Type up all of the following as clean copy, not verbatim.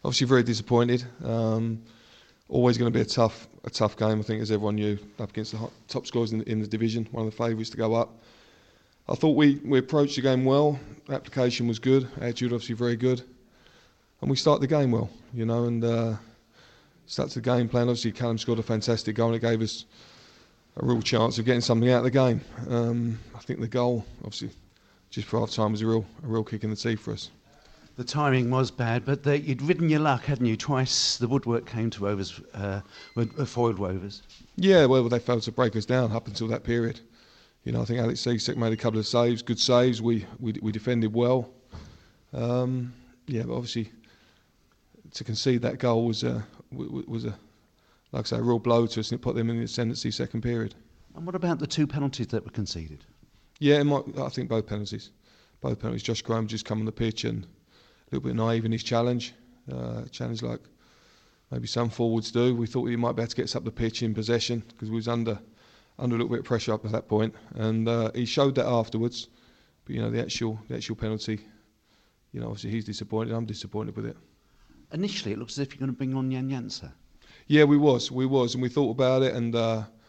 Obviously very disappointed. Always going to be a tough game, I think, as everyone knew, up against the top scorers in the division, one of the favourites to go up. I thought we approached the game well. The application was good, attitude obviously very good, and we started the game well, and started the game plan. Obviously, Callum scored a fantastic goal, and it gave us a real chance of getting something out of the game. I think the goal, obviously, just for half time, was a real kick in the teeth for us. The timing was bad, but you'd ridden your luck, hadn't you? Twice the woodwork came to Rovers, foiled Rovers. Yeah, well, they failed to break us down up until that period. I think Alex Ciecsek made a couple of saves, good saves. We defended well. But obviously, to concede that goal was a like I say, a real blow to us, and it put them in the ascendancy second period. And what about the two penalties that were conceded? Yeah, I think both penalties. Josh Graham just come on the pitch and a little bit naive in his challenge like maybe some forwards do. We thought he might be able to get us up the pitch in possession because we was under a little bit of pressure up at that point, and he showed that afterwards. But the actual penalty, obviously he's disappointed. I'm disappointed with it. Initially, it looks as if you're going to bring on Jan Jansen. Yeah, we was, and we thought about it, and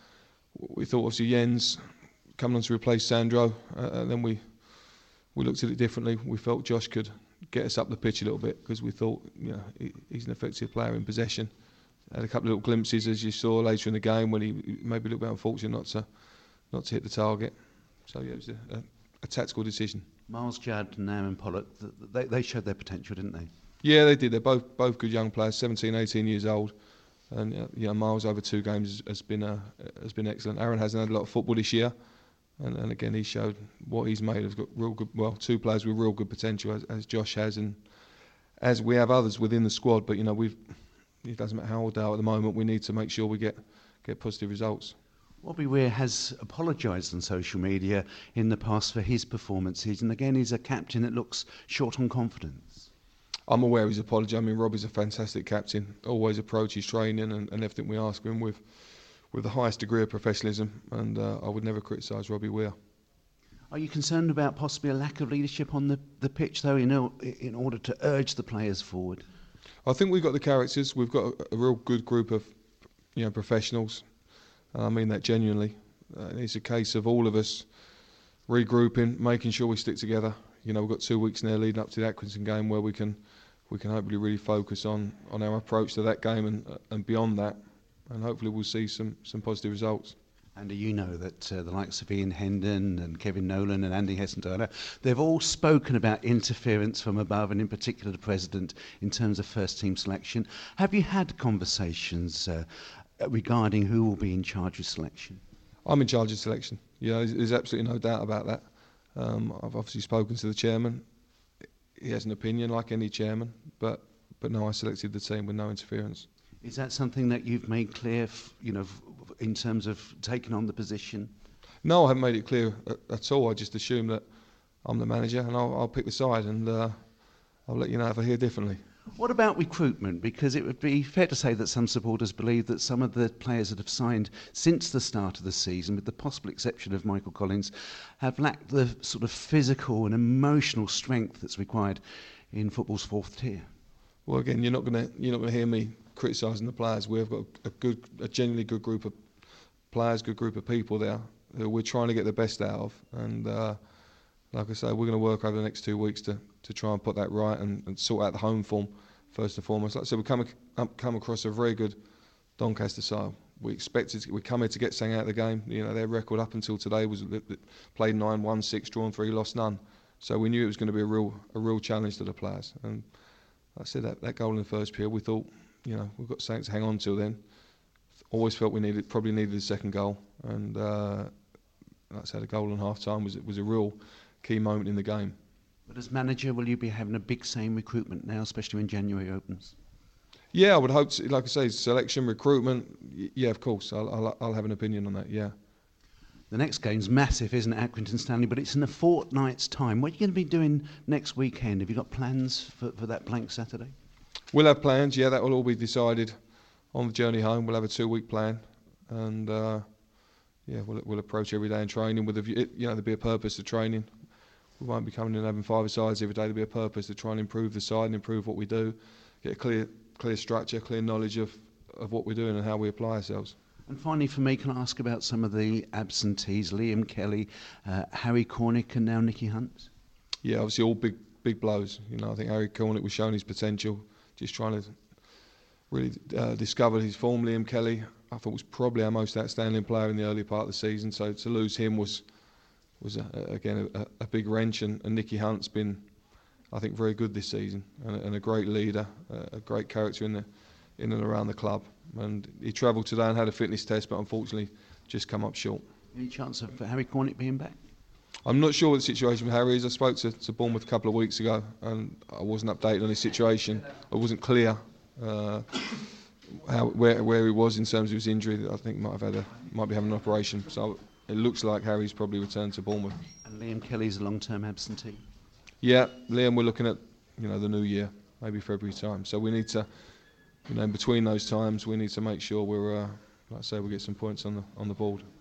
we thought obviously Jens coming on to replace Sandro, and then we looked at it differently. We felt Josh could get us up the pitch a little bit because we thought he's an effective player in possession. Had a couple of little glimpses, as you saw later in the game, when he maybe a little bit unfortunate not to hit the target. So yeah, it was a tactical decision. Miles Judd and Aaron Pollock, they showed their potential, didn't they? Yeah, they did. They're both good young players, 17, 18 years old. And Miles over 2 games has been excellent. Aaron hasn't had a lot of football this year, and again he showed what he's made. He's got real good. Well, 2 players with real good potential, as Josh has, and as we have others within the squad. But it doesn't matter how old they are at the moment. We need to make sure we get positive results. Robbie Weir has apologised on social media in the past for his performances, and again he's a captain that looks short on confidence. I'm aware of his apology. I mean, Robbie's a fantastic captain. Always approaches training and everything we ask him with the highest degree of professionalism, and I would never criticise Robbie Weir. Are you concerned about possibly a lack of leadership on the pitch, though, in order to urge the players forward? I think we've got the characters. We've got a real good group of professionals. I mean that genuinely. It's a case of all of us regrouping, making sure we stick together. We've got 2 weeks now leading up to the Accrington game where we can hopefully really focus on our approach to that game and beyond that, and hopefully we'll see some positive results. And you know that the likes of Ian Hendon and Kevin Nolan and Andy Hessenthaler, they've all spoken about interference from above, and in particular the President, in terms of first team selection. Have you had conversations regarding who will be in charge of selection? I'm in charge of selection. There's absolutely no doubt about that. I've obviously spoken to the chairman. He has an opinion like any chairman, but no, I selected the team with no interference. Is that something that you've made clear, in terms of taking on the position? No, I haven't made it clear at all. I just assume that I'm the manager and I'll pick the side, and I'll let you know if I hear differently. What about recruitment? Because it would be fair to say that some supporters believe that some of the players that have signed since the start of the season, with the possible exception of Michael Collins, have lacked the sort of physical and emotional strength that's required in football's 4th tier. Well, again, you're not going to hear me criticising the players. We've got a genuinely good group of players, good group of people there who we're trying to get the best out of, and like I say, we're going to work over the next 2 weeks to try and put that right and sort out the home form first and foremost. Like I said, we come across a very good Doncaster side. We come here to get something out of the game. Their record up until today was played 9, won 6, drawn 3, lost none. So we knew it was going to be a real challenge to the players. And like I said, that goal in the first period, we thought, we've got something to hang on to then. Always felt we probably needed a second goal, and like I said, a goal in half time was a real key moment in the game. But as manager, will you be having a big say in recruitment now, especially when January opens? Yeah, I would hope so. Like I say, selection, recruitment. Yeah, of course, I'll have an opinion on that. Yeah. The next game's massive, isn't it, Accrington Stanley? But it's in a fortnight's time. What are you going to be doing next weekend? Have you got plans for that blank Saturday? We'll have plans. Yeah, that will all be decided on the journey home. We'll have a 2-week plan, and we'll approach every day in training with a view. There'll be a purpose to training. We won't be coming in and having 5-a-sides every day. There'll be a purpose to try and improve the side and improve what we do. get a clear structure, clear knowledge of what we're doing and how we apply ourselves. And finally, for me, can I ask about some of the absentees? Liam Kelly, Harry Cornick, and now Nicky Hunt. Yeah, obviously all big blows. I think Harry Cornick was showing his potential, just trying to really discover his form. Liam Kelly, I thought, was probably our most outstanding player in the early part of the season. So to lose him was again a big wrench. And Nicky Hunt's been, I think, very good this season and a great leader, a great character in and around the club. And he travelled today and had a fitness test, but unfortunately just come up short. Any chance of Harry Cornick being back? I'm not sure what the situation with Harry is. I spoke to Bournemouth a couple of weeks ago and I wasn't updated on his situation. I wasn't clear where he was in terms of his injury. I think might be having an operation. So it looks like Harry's probably returned to Bournemouth. And Liam Kelly's a long-term absentee. Yeah, Liam, we're looking at the new year, maybe February time. So we need to, in between those times, we need to make sure we're, like I say, we get some points on the board.